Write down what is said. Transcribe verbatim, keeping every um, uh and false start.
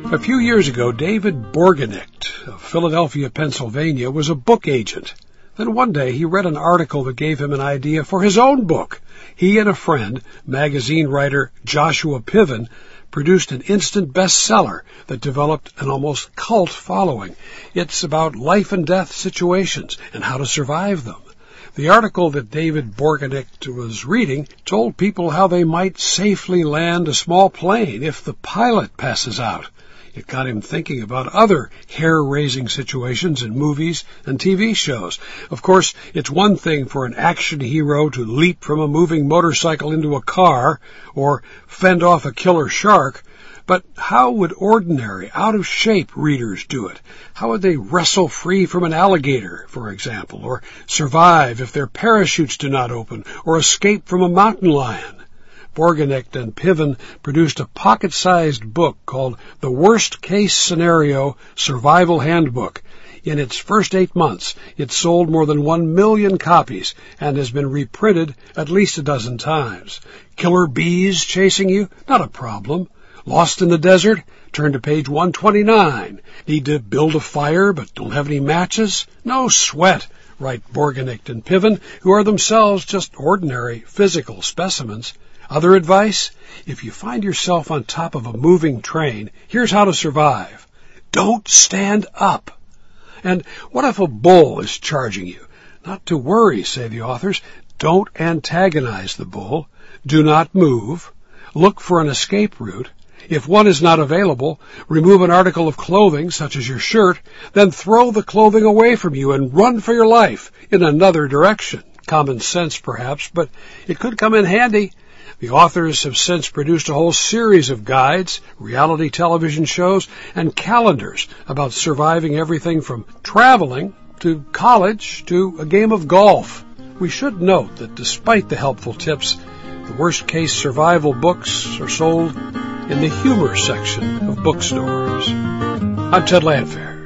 A few years ago, David Borgenicht of Philadelphia, Pennsylvania, was a book agent. Then one day he read an article that gave him an idea for his own book. He and a friend, magazine writer Joshua Piven, produced an instant bestseller that developed an almost cult following. It's about life and death situations and how to survive them. The article that David Borgenicht was reading told people how they might safely land a small plane if the pilot passes out. It got him thinking about other hair-raising situations in movies and T V shows. Of course, it's one thing for an action hero to leap from a moving motorcycle into a car or fend off a killer shark, but how would ordinary, out-of-shape readers do it? How would they wrestle free from an alligator, for example, or survive if their parachutes do not open, or escape from a mountain lion? Borgenicht and Piven produced a pocket-sized book called The Worst Case Scenario Survival Handbook. In its first eight months, it sold more than one million copies and has been reprinted at least a dozen times. Killer bees chasing you? Not a problem. Lost in the desert? Turn to page one twenty-nine. Need to build a fire but don't have any matches? No sweat, write Borgenicht and Piven, who are themselves just ordinary physical specimens. Other advice? If you find yourself on top of a moving train, here's how to survive. Don't stand up. And what if a bull is charging you? Not to worry, say the authors. Don't antagonize the bull. Do not move. Look for an escape route. If one is not available, remove an article of clothing, such as your shirt, then throw the clothing away from you and run for your life in another direction. Common sense, perhaps, but it could come in handy. The authors have since produced a whole series of guides, reality television shows, and calendars about surviving everything from traveling to college to a game of golf. We should note that despite the helpful tips, the worst-case survival books are sold in the humor section of bookstores. I'm Ted Landfair.